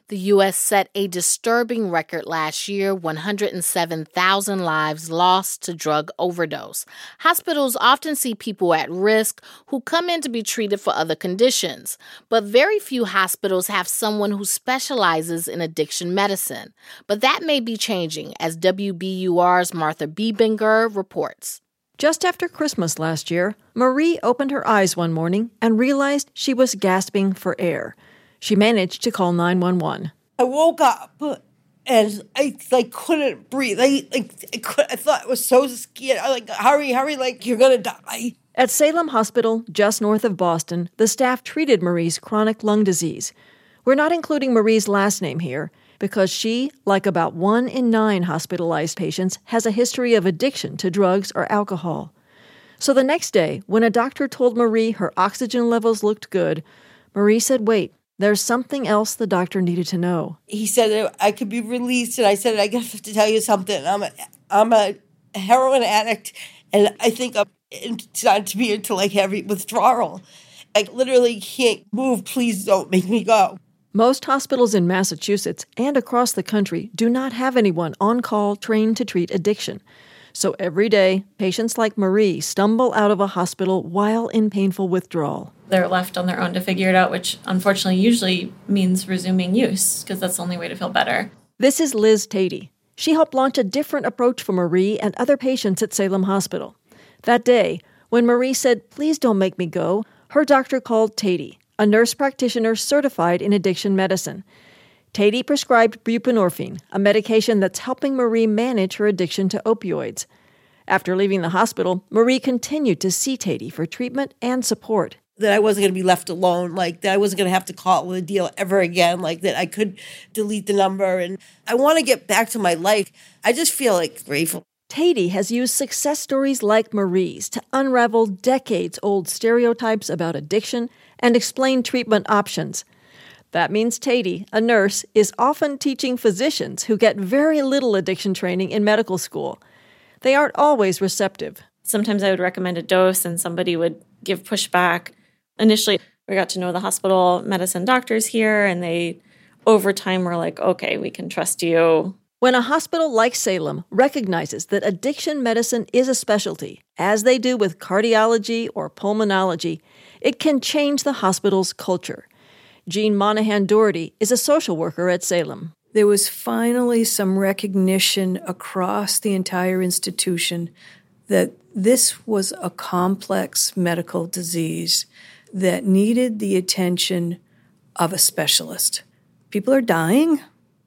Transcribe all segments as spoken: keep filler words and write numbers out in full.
The U S set a disturbing record last year, one hundred seven thousand lives lost to drug overdose. Hospitals often see people at risk who come in to be treated for other conditions, but very few hospitals have someone who specializes in addiction medicine. But that may be changing, as W B U R's Martha Biebinger reports. Just after Christmas last year, Marie opened her eyes one morning and realized she was gasping for air. She managed to call nine one one. I woke up and I like couldn't breathe. I like I, could, I thought I was so scared. I like hurry, hurry, like you're gonna die. At Salem Hospital, just north of Boston, the staff treated Marie's chronic lung disease. We're not including Marie's last name here because she, like about one in nine hospitalized patients, has a history of addiction to drugs or alcohol. So the next day, when a doctor told Marie her oxygen levels looked good, Marie said, wait, there's something else the doctor needed to know. He said I could be released, and I said, I have to tell you something. I'm a, I'm a heroin addict, and I think I'm starting to be into, like, heavy withdrawal. I literally can't move. Please don't make me go. Most hospitals in Massachusetts and across the country do not have anyone on call trained to treat addiction. So every day, patients like Marie stumble out of a hospital while in painful withdrawal. They're left on their own to figure it out, which unfortunately usually means resuming use, because that's the only way to feel better. This is Liz Tatey. She helped launch a different approach for Marie and other patients at Salem Hospital. That day, when Marie said, please don't make me go, her doctor called Tatey, a nurse practitioner certified in addiction medicine. Tatey prescribed buprenorphine, a medication that's helping Marie manage her addiction to opioids. After leaving the hospital, Marie continued to see Tatey for treatment and support. That I wasn't going to be left alone, like that I wasn't going to have to call the deal ever again, like that I could delete the number. And I want to get back to my life. I just feel like grateful. Tatey has used success stories like Marie's to unravel decades-old stereotypes about addiction and explain treatment options. That means Tatey, a nurse, is often teaching physicians who get very little addiction training in medical school. They aren't always receptive. Sometimes I would recommend a dose and somebody would give pushback. Initially, we got to know the hospital medicine doctors here, and they, over time, were like, okay, we can trust you. When a hospital like Salem recognizes that addiction medicine is a specialty, as they do with cardiology or pulmonology, it can change the hospital's culture. Jean Monahan Doherty is a social worker at Salem. There was finally some recognition across the entire institution that this was a complex medical disease that needed the attention of a specialist. People are dying.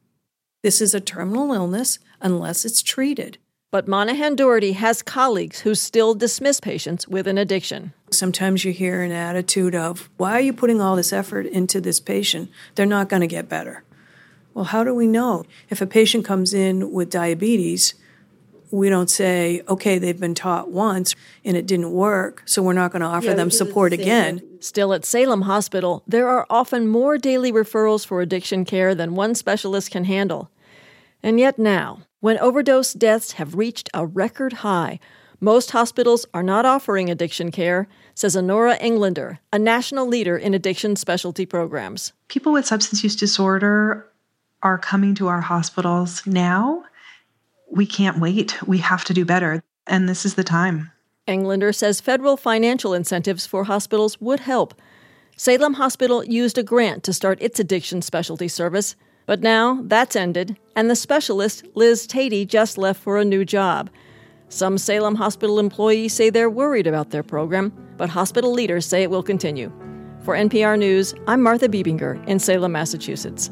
This is a terminal illness unless it's treated. But Monahan Doherty has colleagues who still dismiss patients with an addiction. Sometimes you hear an attitude of, why are you putting all this effort into this patient? They're not going to get better. Well, how do we know? If a patient comes in with diabetes, we don't say, okay, they've been taught once and it didn't work, so we're not going to offer yeah, them support again. Still, at Salem Hospital, there are often more daily referrals for addiction care than one specialist can handle. And yet now, when overdose deaths have reached a record high, most hospitals are not offering addiction care, says Honora Englander, a national leader in addiction specialty programs. People with substance use disorder are coming to our hospitals now. We can't wait. We have to do better. And this is the time. Englander says federal financial incentives for hospitals would help. Salem Hospital used a grant to start its addiction specialty service, but now that's ended, and the specialist, Liz Tatey, just left for a new job. Some Salem Hospital employees say they're worried about their program, but hospital leaders say it will continue. For N P R News, I'm Martha Biebinger in Salem, Massachusetts.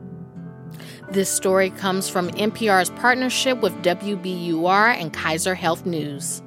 This story comes from N P R's partnership with W B U R and Kaiser Health News.